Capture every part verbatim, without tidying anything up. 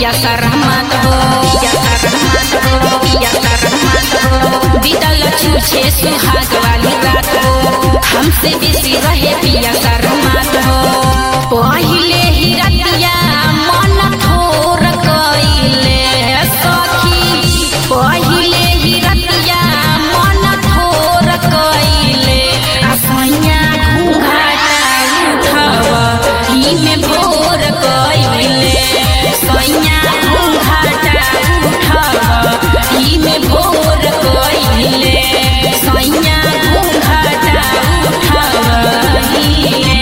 पिया सरहमत हो, पिया सरहमत हो, पिया सरहमत हो। बीतल छूछे सुहाग वाली रात हो, हमसे बेसी रहे पिया सरहमत हो। पहिले ही रतिया मन थोर कइले सखी, पहिले ही रतिया मन थोर कइले। असैया घूंघटा उठावा ही में भोर कइले, सैया घूंघटा उठावा ही में भोर कइले, सैया घूंघटा उठावा ही में।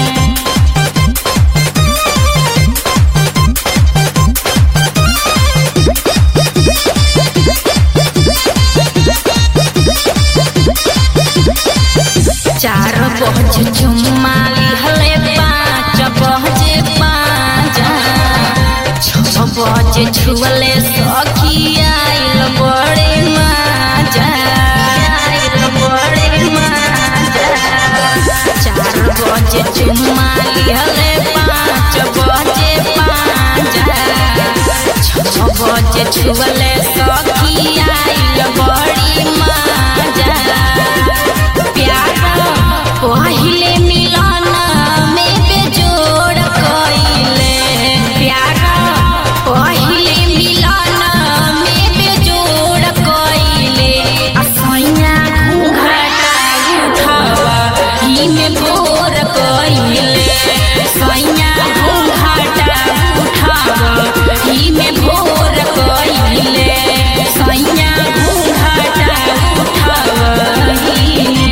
चार बजे चुम्मा लिहले, पाँच बजे पाँजा, छः बजे छुअले सखी आइल बड़े माजा, आइल बड़े माजा। चार बजे चुम्मा लिहले, पाँच बजे पाँजा, छः बजे छुअले सखी आइल बड़ी माजा। पहिले मिलन में बेजोड़ कइले प्यार, पहिले मिलन में बेजोड़ कइले। असैया घूंघटा उठावा ही में भोर कइले, सैया घूंघटा उठावा ही में भोर कइले, सैया घूंघटा उठावा ही में।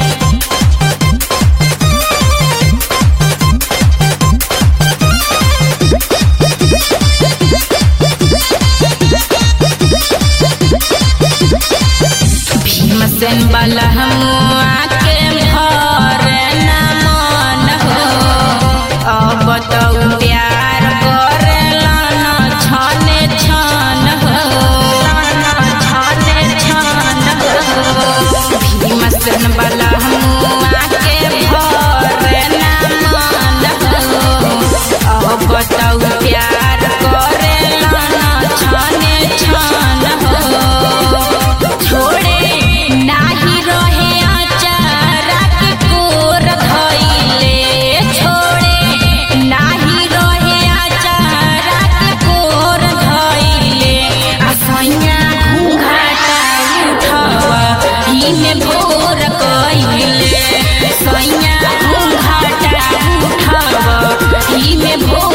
भीमसेन वाला हमुआ के भर न मन हो, अब तो प्यार करेला न छने छन हो, छने छन हो। भीमसेन वाला हमुआ के भर न मन हो, अब तो प्यार करेला न छने छन हो। छोड़े नाही रहे आचारा के कोर धइले, छोड़े नाही रहे आचारा के कोर धइले। असैया घूंघटा उठावा ही में भोर कइले, सैया घूंघटा उठावा ही में भोर